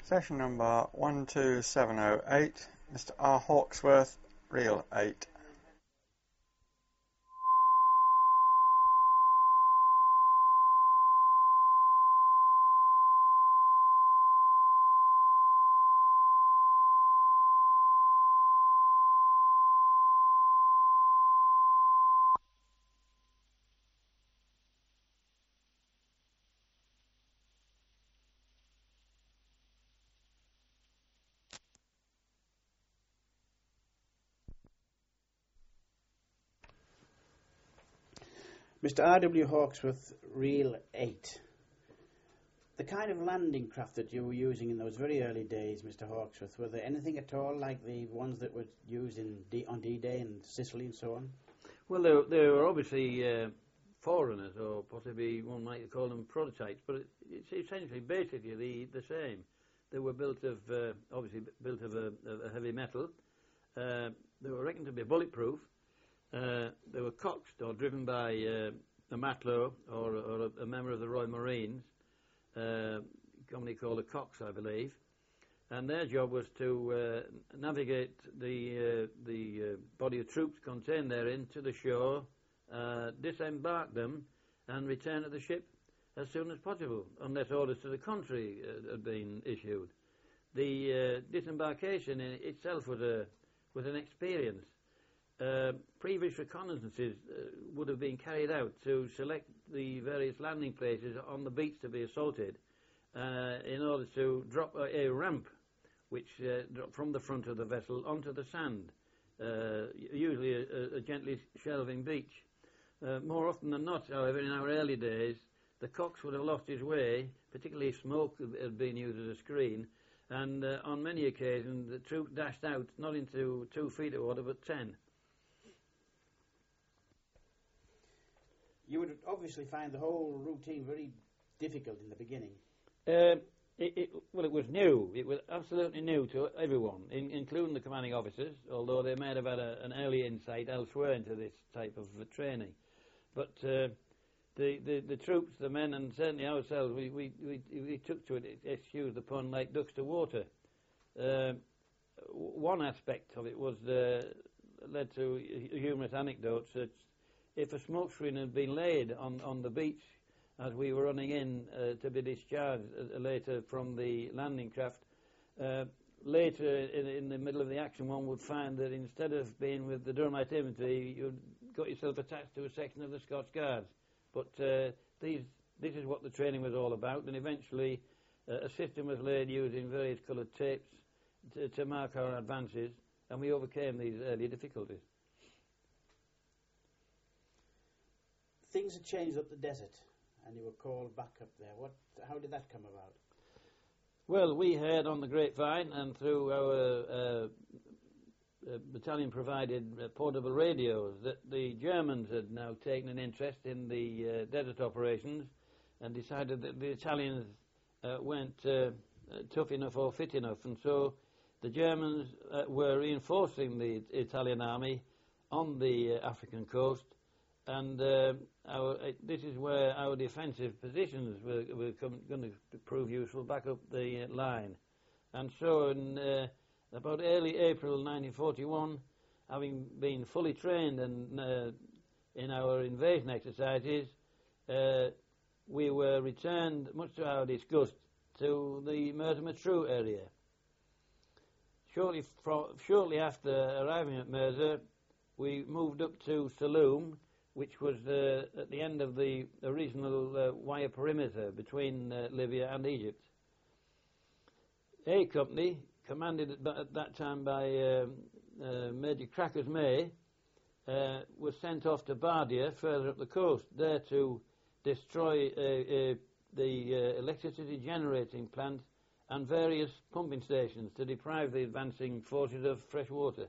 Session number 12708, Mr. R. Hawksworth, Reel 8. Mr. R.W. Hawksworth, Reel 8. The kind of landing craft that you were using in those very early days, Mr. Hawksworth, were there anything at all like the ones that were used on D-Day and Sicily and so on? Well, they were obviously forerunners, or possibly one might call them prototypes, but it's essentially basically the same. They were built of, obviously built of a heavy metal. They were reckoned to be bulletproof. They were coxed or driven by a matelot or a member of the Royal Marines, commonly called a cox, I believe, and their job was to navigate the body of troops contained therein to the shore, disembark them, and return to the ship as soon as possible, unless orders to the contrary had been issued. The disembarkation in itself was an experience. Previous reconnaissances would have been carried out to select the various landing places on the beach to be assaulted in order to drop a ramp which dropped from the front of the vessel onto the sand, usually a gently shelving beach. More often than not, however, in our early days, the cox would have lost his way, particularly if smoke had been used as a screen, and on many occasions the troops dashed out not into 2 feet of water but 10. You would obviously find the whole routine very difficult in the beginning. It was new. It was absolutely new to everyone, including the commanding officers, although they may have had an early insight elsewhere into this type of training. But the troops, the men, and certainly ourselves, we took to it, excuse the pun, like ducks to water. One aspect of it was led to humorous anecdotes that if a smoke screen had been laid on the beach as we were running in to be discharged later from the landing craft, later in the middle of the action one would find that instead of being with the Durhamite infantry, you'd got yourself attached to a section of the Scots Guards. But this is what the training was all about, and eventually a system was laid using various coloured tapes to mark our advances, and we overcame these early difficulties. Things had changed up the desert, and you were called back up there. How did that come about? Well, we heard on the grapevine and through our battalion-provided portable radios that the Germans had now taken an interest in the desert operations and decided that the Italians weren't tough enough or fit enough, and so the Germans were reinforcing the Italian army on the African coast. And this is where our defensive positions were going to prove useful back up the line. And so in about early April 1941, having been fully trained and in our invasion exercises, we were returned, much to our disgust, to the Merthyr Tydfil area. Shortly after arriving at Merthyr, we moved up to Saloum, which was at the end of the original wire perimeter between Libya and Egypt. A Company, commanded at that time by Major Crackers May, was sent off to Bardia, further up the coast, there to destroy the electricity generating plant and various pumping stations to deprive the advancing forces of fresh water.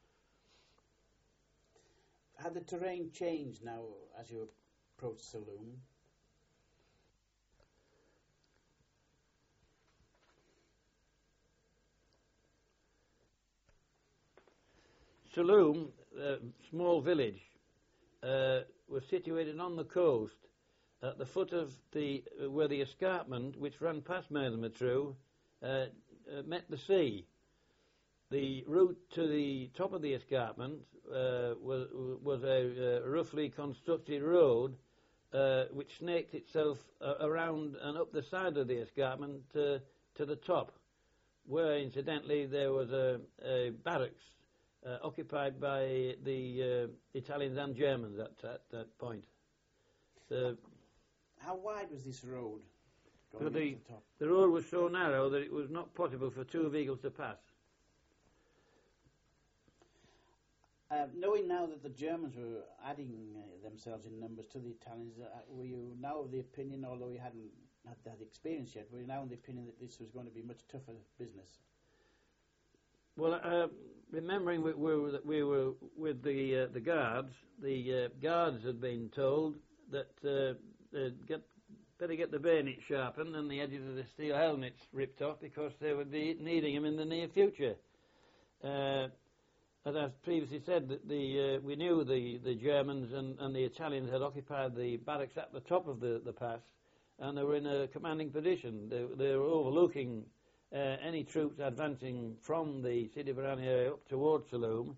Had the terrain changed now as you approached Saloum? Saloum, a small village, was situated on the coast at the foot of where the escarpment, which ran past Merthyr Tydfil, met the sea. The route to the top of the escarpment was a roughly constructed road which snaked itself around and up the side of the escarpment to the top, where incidentally there was a barracks occupied by the Italians and Germans at that point. How wide was this road going So up to the top? the road was so narrow that it was not possible for two vehicles to pass. Knowing now that the Germans were adding themselves in numbers to the Italians, were you now of the opinion, although you hadn't had that experience yet, were you now in the opinion that this was going to be much tougher business? Well, remembering we were with the guards, the guards had been told that they'd better get the bayonets sharpened and the edges of the steel helmets ripped off because they would be needing them in the near future. As I've previously said, that we knew the Germans and the Italians had occupied the barracks at the top of the pass, and they were in a commanding position. They were overlooking any troops advancing from the Sidi Barrani area up towards Saloum.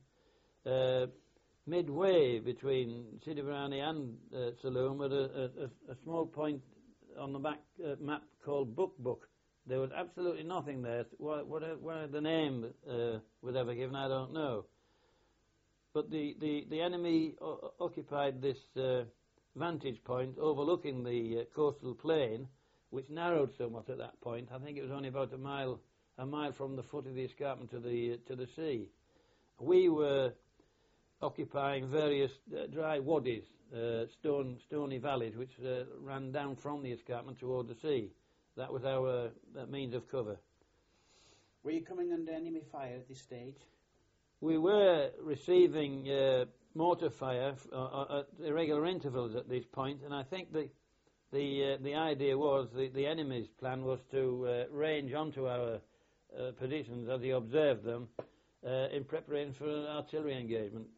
Midway between Sidi Barrani and Saloum, at a small point on the back map called Book. There was absolutely nothing there. Where the name was ever given, I don't know. But the enemy occupied this vantage point overlooking the coastal plain, which narrowed somewhat at that point. I think it was only about a mile from the foot of the escarpment to the sea. We were occupying various dry waddies, stony valleys, which ran down from the escarpment toward the sea. That was our means of cover. Were you coming under enemy fire at this stage? We were receiving mortar fire at irregular intervals at this point, and I think the idea was the enemy's plan was to range onto our positions as he observed them in preparation for an artillery engagement.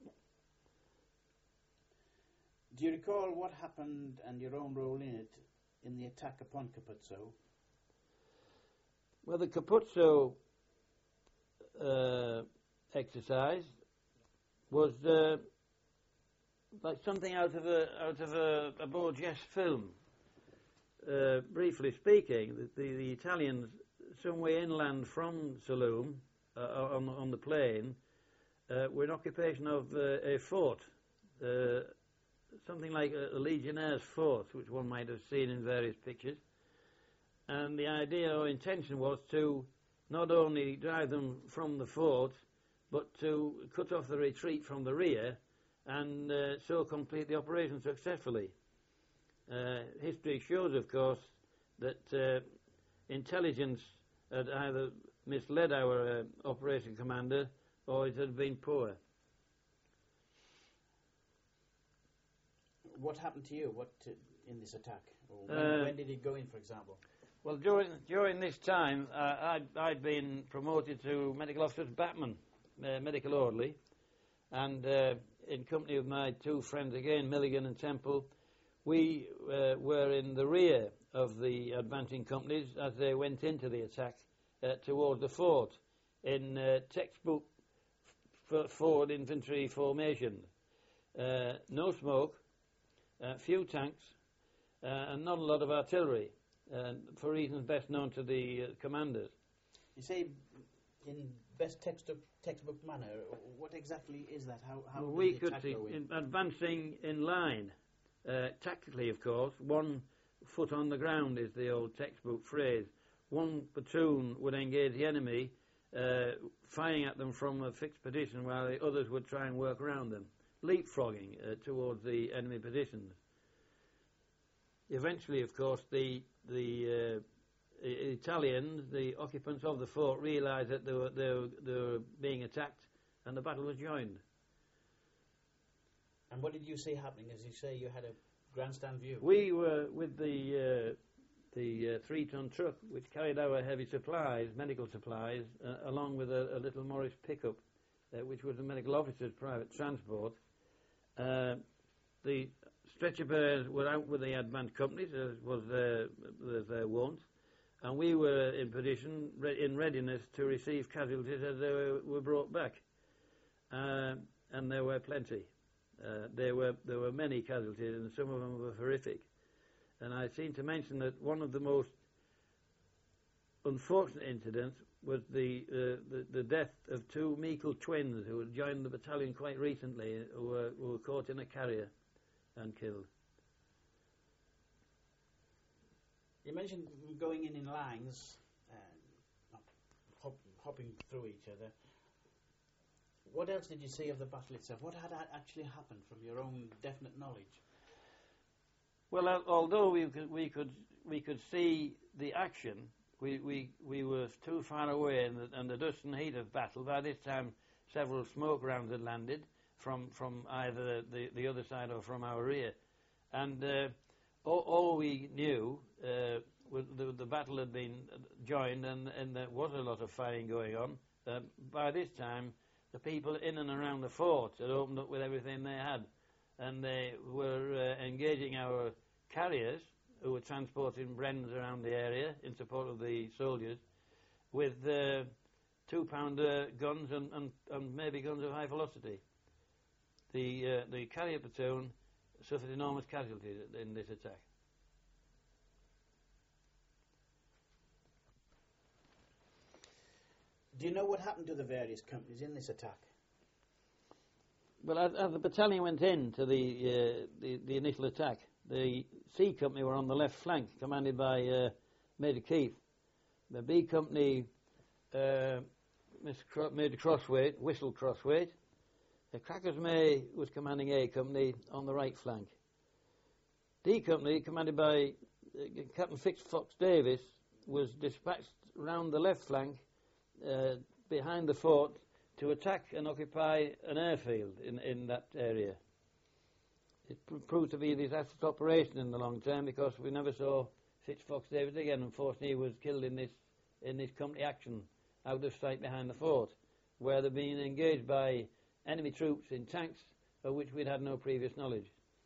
Do you recall what happened and your own role in it in the attack upon Capuzzo? Well, the Capuzzo exercise was like something out of a Borges film. Briefly speaking, the Italians, some way inland from Saloum, on the plain, were in occupation of a fort, something like a Legionnaire's fort, which one might have seen in various pictures. And the idea or intention was to not only drive them from the fort, but to cut off the retreat from the rear and so complete the operation successfully. History shows, of course, that intelligence had either misled our operation commander or it had been poor. What happened to you in this attack? Or when did it go in, for example? Well, during this time, I'd been promoted to medical officer's batman, medical orderly, and in company with my two friends again, Milligan and Temple, we were in the rear of the advancing companies as they went into the attack towards the fort in textbook forward infantry formation. No smoke, few tanks, and not a lot of artillery, for reasons best known to the commanders. You say in best textbook manner. What exactly is that? How we did the could attack see go in? advancing in line, tactically, of course. 1 foot on the ground is the old textbook phrase. One platoon would engage the enemy, firing at them from a fixed position, while the others would try and work around them, leapfrogging towards the enemy positions. Eventually, of course, the Italians, the occupants of the fort, realised that they were being attacked, and the battle was joined. And what did you see happening? As you say, you had a grandstand view. We were with the 3-ton truck, which carried our heavy supplies, medical supplies, along with a little Morris pickup, which was the medical officer's private transport. The stretcher bearers were out with the advanced companies, as was their wont, and we were in position, in readiness to receive casualties as they were brought back, and there were plenty. There were many casualties, and some of them were horrific. And I seem to mention that one of the most unfortunate incidents was the death of two Meikle twins who had joined the battalion quite recently, who were caught in a carrier and killed. You mentioned going in lines, hopping through each other. What else did you see of the battle itself? What had actually happened from your own definite knowledge? Well, although we could see the action, we were too far away in the dust and heat of battle. By this time, several smoke rounds had landed from either the other side or from our rear, and all we knew was the battle had been joined, and there was a lot of firing going on. By this time, the people in and around the fort had opened up with everything they had, and they were engaging our carriers, who were transporting Brens around the area in support of the soldiers, with 2-pounder guns and maybe guns of high velocity. The carrier platoon suffered enormous casualties in this attack. Do you know what happened to the various companies in this attack? Well, as the battalion went into the initial attack, the C Company were on the left flank, commanded by Major Keith. The B Company, Major Crosswaite, Whistle Crosswaite. The Crackers May was commanding A Company on the right flank. D Company, commanded by Captain Fitz Fox Davis, was dispatched round the left flank behind the fort to attack and occupy an airfield in that area. It proved to be a disastrous operation in the long term, because we never saw Fitz Fox Davis again. Unfortunately, he was killed in this company action out of sight behind the fort, where they'd been engaged by enemy troops in tanks of which we'd had no previous knowledge.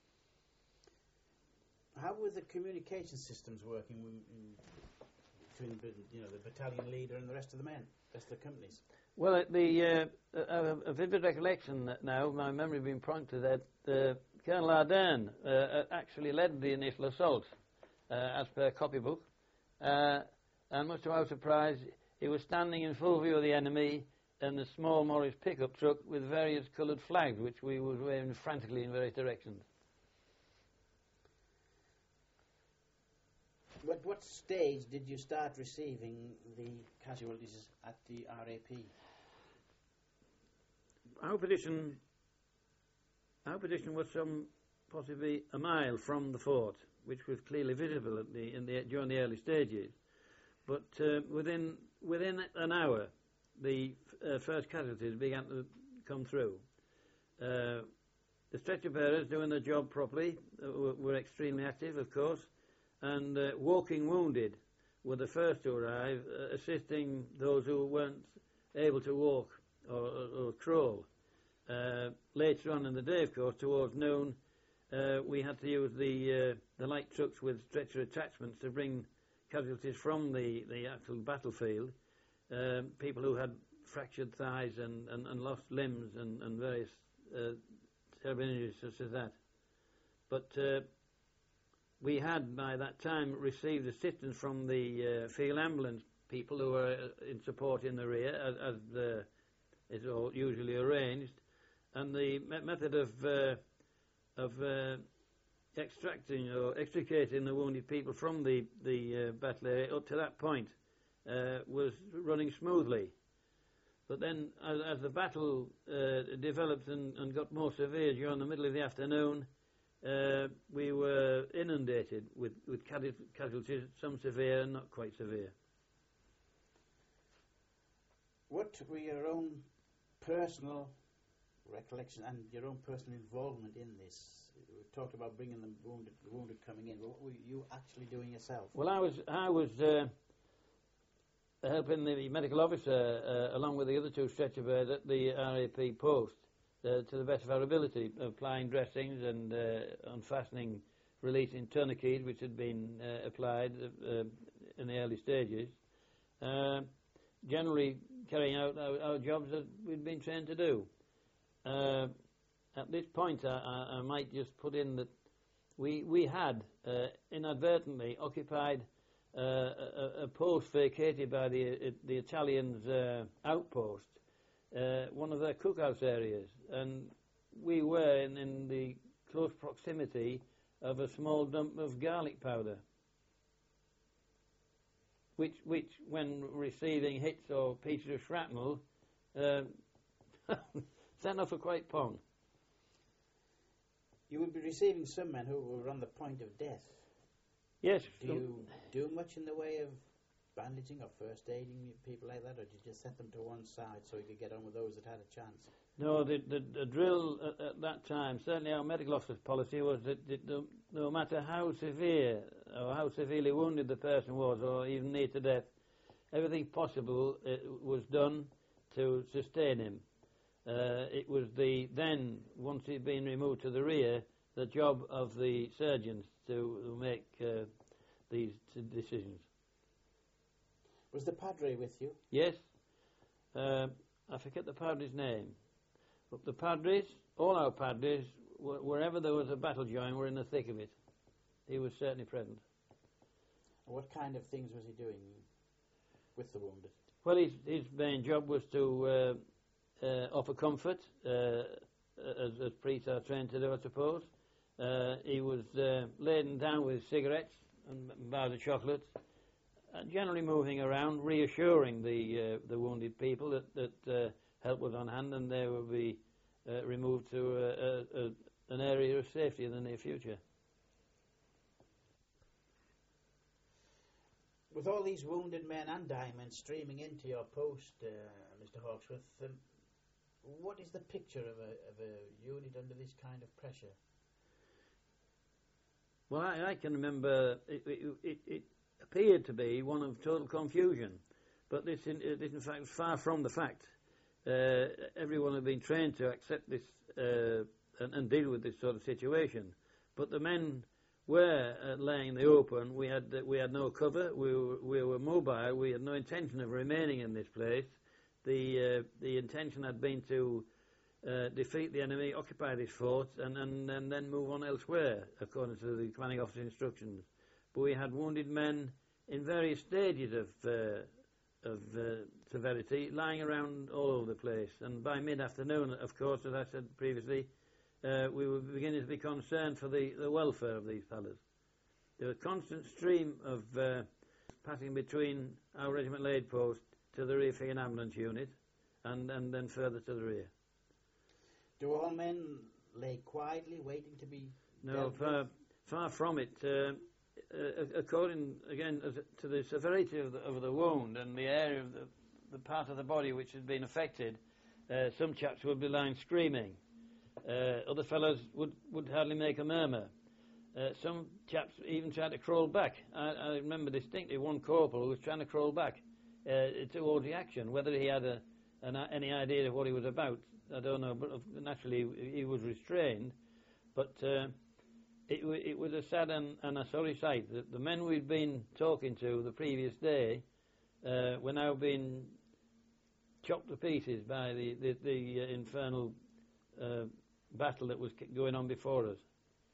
How were the communication systems working between the battalion leader and the rest of the men, rest of the companies? Well, a vivid recollection now, my memory being prompted that Colonel Ardern actually led the initial assault, as per copybook, and much to our surprise, he was standing in full view of the enemy in a small Morris pickup truck with various coloured flags, which we were waving frantically in various directions. At what stage did you start receiving the casualties at the RAP? Our position was possibly a mile from the fort, which was clearly visible during the early stages. But within an hour, the first casualties began to come through. The stretcher bearers, doing their job properly, were extremely active, of course, and walking wounded were the first to arrive, assisting those who weren't able to walk or crawl. Later on in the day, of course, towards noon, we had to use the light trucks with stretcher attachments to bring casualties from the actual battlefield, people who had fractured thighs and lost limbs and various terrible injuries such as that. But we had by that time received assistance from the field ambulance people who were in support in the rear, as is all usually arranged, and the method of extracting or extricating the wounded people from the battle area up to that point was running smoothly. But then, as the battle developed and got more severe during the middle of the afternoon, we were inundated with casualties, some severe and not quite severe. What were your own personal recollection and your own personal involvement in this? We talked about bringing the wounded coming in. What were you actually doing yourself? Well, I was helping the medical officer along with the other two stretcher bearers at the RAP post to the best of our ability, applying dressings and unfastening, releasing tourniquets which had been applied in the early stages, generally carrying out our jobs that we'd been trained to do. At this point, I might just put in that we had inadvertently occupied a post vacated by the Italians' outpost, one of their cookhouse areas, and we were in the close proximity of a small dump of garlic powder, which when receiving hits or pieces of shrapnel, sent off a quite pong. You would be receiving some men who were on the point of death. Yes. Do you do much in the way of bandaging or first aiding people like that, or did you just set them to one side so you could get on with those that had a chance? No, the drill at that time, certainly our medical officer's policy was that no matter how severe or how severely wounded the person was, or even near to death, everything possible was done to sustain him. It was then, once he'd been removed to the rear, the job of the surgeons to make these decisions. Was the padre with you? Yes. I forget the padre's name. But the padres, all our padres, wherever there was a battle join, were in the thick of it. He was certainly present. What kind of things was he doing with the wounded? Well, his main job was to offer comfort, as priests are trained to do, I suppose. He was laden down with cigarettes and bars of chocolates, generally moving around, reassuring the wounded people that help was on hand and they will be removed to an area of safety in the near future. With all these wounded men and dying men streaming into your post, Mr. Hawksworth, what is the picture of a unit under this kind of pressure? Well, I can remember it appeared to be one of total confusion, but this in fact was far from the fact. Everyone had been trained to accept this and deal with this sort of situation, but the men were laying in the open. We had no cover. We were mobile. We had no intention of remaining in this place. The intention had been to defeat the enemy, occupy this fort, and then move on elsewhere, according to the commanding officer's instructions. But we had wounded men in various stages of severity, lying around all over the place. And by mid-afternoon, of course, as I said previously, we were beginning to be concerned for the welfare of these fellows. There was a constant stream of passing between our regimental aid post to the rear figure ambulance unit, and then further to the rear. Do all men lay quietly, waiting to be... No, far from it. According, again, to the severity of the wound and the area of the part of the body which had been affected, some chaps would be lying screaming. Other fellows would hardly make a murmur. Some chaps even tried to crawl back. I remember distinctly one corporal who was trying to crawl back towards the action. Whether he had any idea of what he was about, I don't know, but naturally he was restrained. But it was a sad and a sorry sight that the men we'd been talking to the previous day were now being chopped to pieces by the infernal battle that was going on before us.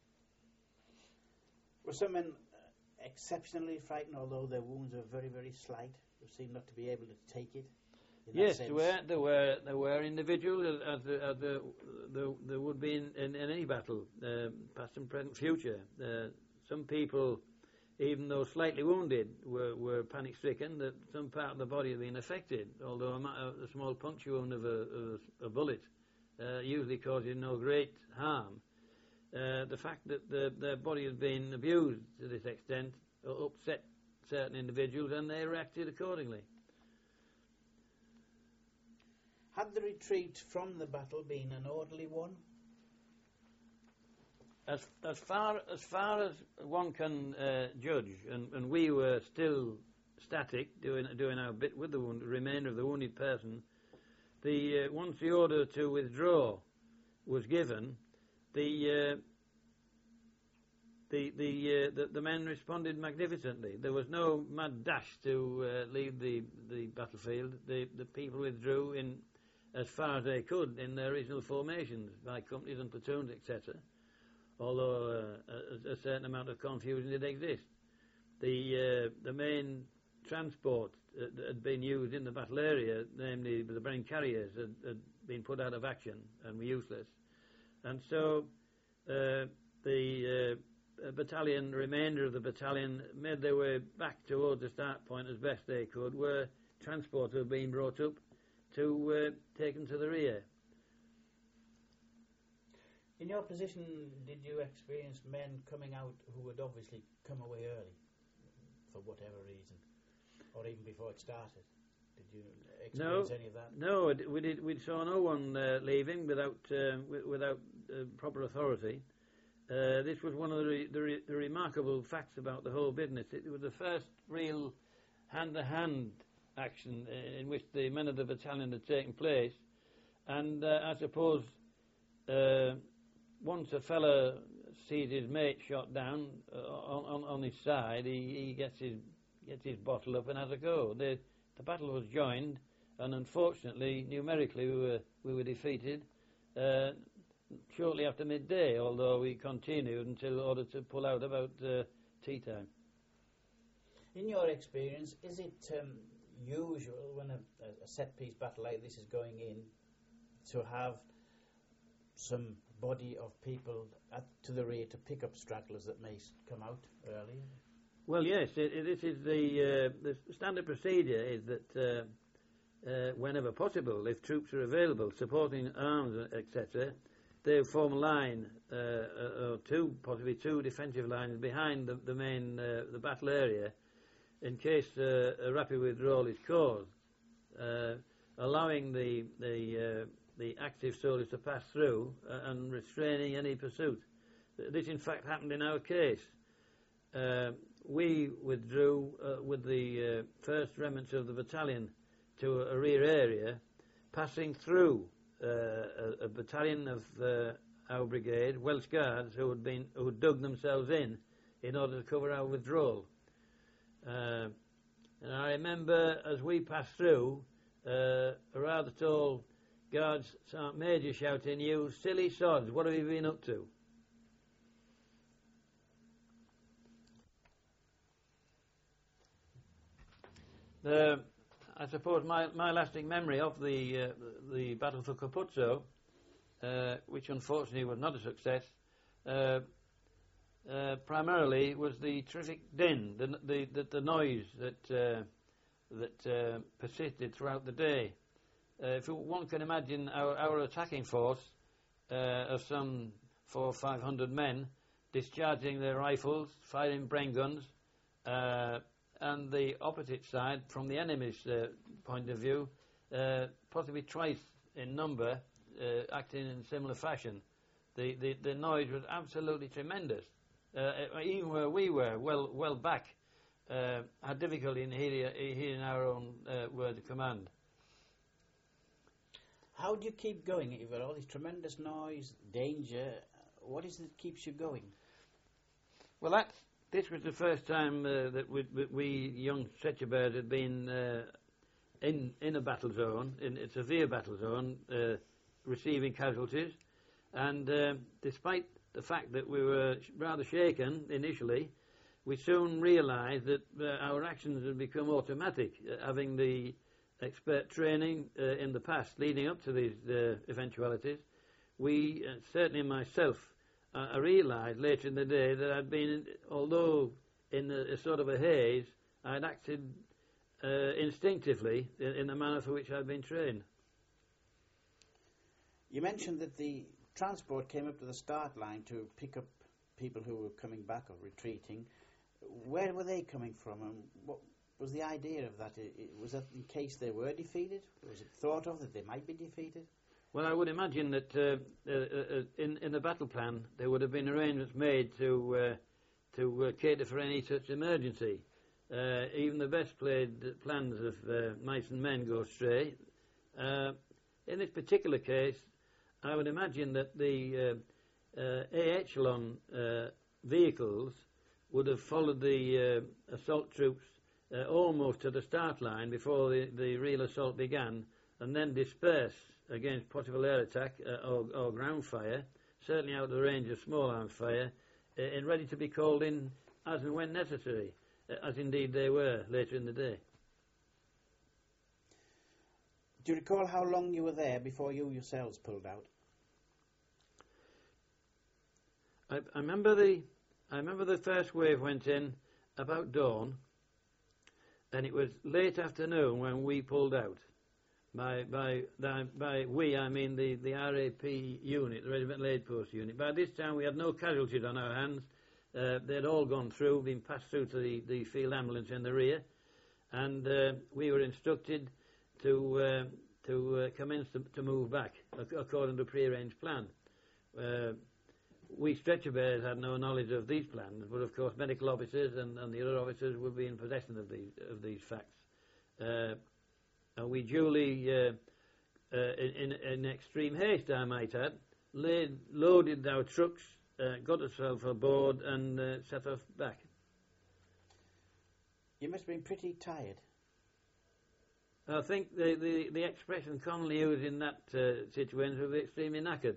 Were some men exceptionally frightened, although their wounds were very, very slight? They seemed not to be able to take it? Yes, there were individuals, as there would be in any battle, past and present, future. Some people, even though slightly wounded, were panic-stricken that some part of the body had been affected, although a small puncture wound of a bullet usually causes no great harm. The fact that their body had been abused to this extent upset certain individuals, and they reacted accordingly. Had the retreat from the battle been an orderly one? As far as one can judge, and we were still static, doing our bit with the remainder of the wounded person. Once the order to withdraw was given, the the men responded magnificently. There was no mad dash to leave the battlefield. The people withdrew in as far as they could in their original formations by companies and platoons, etc. Although a certain amount of confusion did exist. The main transport that had been used in the battle area, namely the Bren carriers, had been put out of action and were useless. And so the battalion, the remainder of the battalion, made their way back towards the start point as best they could, where transport had been brought up to take them to the rear. In your position, did you experience men coming out who had obviously come away early for whatever reason, or even before it started? Did you experience any of that? No, we saw no one leaving without proper authority. This was one of the remarkable facts about the whole business. It was the first real hand-to-hand action in which the men of the battalion had taken place, and I suppose once a fella sees his mate shot down on his side, he gets his bottle up and has a go. The battle was joined, and unfortunately, numerically, we were defeated shortly after midday, although we continued until ordered to pull out about tea time. In your experience, is it usual when a set-piece battle like this is going in to have some body of people to the rear to pick up stragglers that may come out early? Well, yes, this is the standard procedure is that whenever possible, if troops are available, supporting arms, etc., they form a line, or possibly two defensive lines behind the main the battle area, in case a rapid withdrawal is caused, allowing the active soldiers to pass through and restraining any pursuit. This, in fact, happened in our case. We withdrew with the first remnants of the battalion to a rear area, passing through a battalion of our brigade, Welsh Guards, who had dug themselves in order to cover our withdrawal. And I remember as we passed through, a rather tall Guards Sergeant Major shouting, "You silly sods, what have you been up to?" I suppose my lasting memory of the battle for Capuzzo, which unfortunately was not a success, primarily was the terrific din, the noise that persisted throughout the day. If one can imagine our attacking force of some 400 or 500 men discharging their rifles, firing Bren guns, and the opposite side, from the enemy's point of view, possibly twice in number, acting in similar fashion. The noise was absolutely tremendous. Even where we were, well back, had difficulty in hearing our own word of command. How do you keep going? You've got all this tremendous noise, danger. What is it that keeps you going? Well, this was the first time that we young stretcher-bearers had been in a battle zone, in a severe battle zone, receiving casualties. And despite the fact that we were rather shaken initially, we soon realised that our actions had become automatic, having the expert training in the past leading up to these eventualities. We, certainly myself, I realised later in the day that I'd been, although in a sort of a haze, I'd acted instinctively in the manner for which I'd been trained. You mentioned that the transport came up to the start line to pick up people who were coming back or retreating. Where were they coming from, and what was the idea of that? Was that in case they were defeated? Was it thought of that they might be defeated? Well, I would imagine that in the battle plan there would have been arrangements made to cater for any such emergency. Even the best laid plans of mice and men go astray. In this particular case, I would imagine that the A echelon vehicles would have followed the assault troops almost to the start line before the real assault began, and then disperse against possible air attack or ground fire, certainly out of the range of small arms fire, and ready to be called in as and when necessary, as indeed they were later in the day. Do you recall how long you were there before you yourselves pulled out? I remember the first wave went in about dawn, and it was late afternoon when we pulled out. By we, I mean the RAP unit, the Regimental Aid Post unit. By this time we had no casualties on our hands. They'd all gone through, been passed through to the field ambulance in the rear, and we were instructed to commence to move back according to pre-arranged plan. We stretcher bearers had no knowledge of these plans, but of course medical officers and the other officers would be in possession of these facts. And we duly, in extreme haste, I might add, loaded our trucks, got ourselves aboard, and set off back. You must have been pretty tired. I think the expression commonly used in that situation was extremely knackered.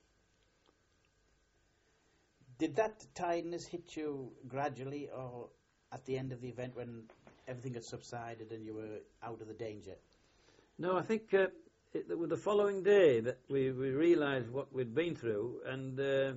Did that tiredness hit you gradually, or at the end of the event when everything had subsided and you were out of the danger? No, I think it was the following day that we realised what we'd been through, and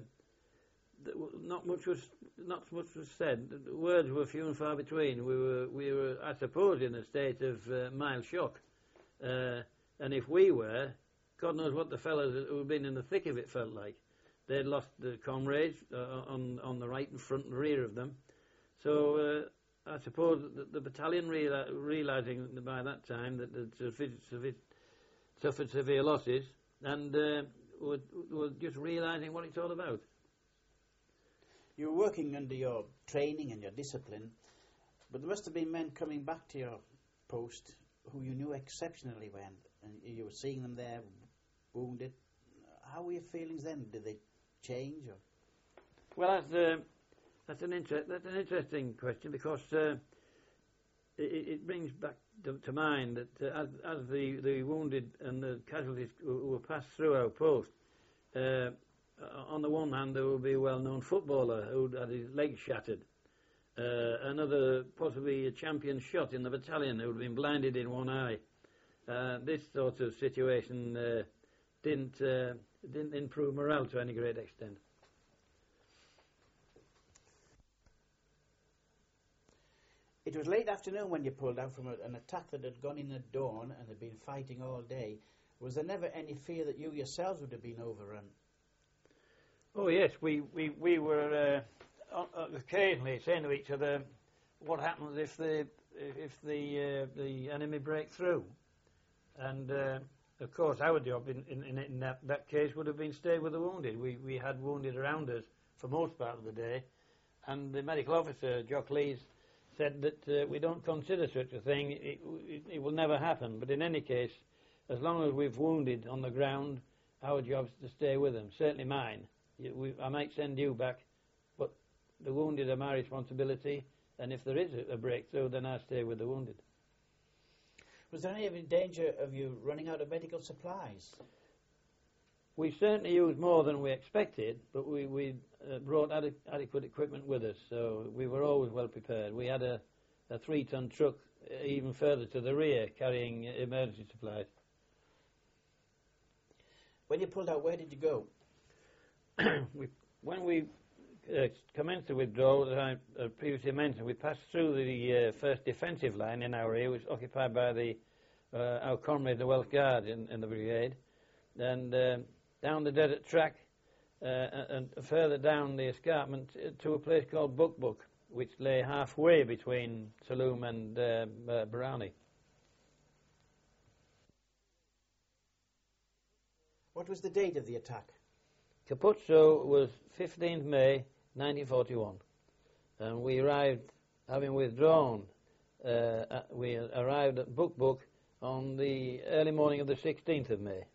not much was said. The words were few and far between. We were, I suppose, in a state of mild shock, and if we were, God knows what the fellows who'd been in the thick of it felt like. They'd lost the comrades on the right and front and rear of them. So I suppose the battalion, realising by that time that they'd suffered severe losses, and were just realising what it's all about. You were working under your training and your discipline, but there must have been men coming back to your post who you knew exceptionally well, and you were seeing them there wounded. How were your feelings then? Did they change? Or? Well, that's an interesting question, because it brings back to mind that as the wounded and the casualties were passed through our post, on the one hand there would be a well-known footballer who had his leg shattered, another possibly a champion shot in the battalion who had been blinded in one eye. This sort of situation didn't improve morale to any great extent. It was late afternoon when you pulled out from an attack that had gone in at dawn and had been fighting all day. Was there never any fear that you yourselves would have been overrun? Oh yes, we were occasionally saying to each other, what happens if the enemy break through? And of course our job in that case would have been stay with the wounded. We had wounded around us for most part of the day, and the medical officer, Jock Lees, said that we don't consider such a thing. It will never happen. But in any case, as long as we've wounded on the ground, our job's to stay with them. Certainly mine. I might send you back, but the wounded are my responsibility, and if there is a breakthrough, then I stay with the wounded. Was there any danger of you running out of medical supplies? We certainly used more than we expected, but we brought adequate equipment with us, so we were always well prepared. We had a 3-ton truck even further to the rear carrying emergency supplies. When you pulled out, where did you go? When we commenced the withdrawal, as I previously mentioned, we passed through the first defensive line in our area, which was occupied by our comrades, the Welsh Guard in the brigade, and down the desert track and further down the escarpment to a place called Buck Buck, which lay halfway between Saloom and Barani. What was the date of the attack? Capuzzo was 15th May 1941, and we arrived, having withdrawn, we arrived at Buck Buck on the early morning of the 16th of May.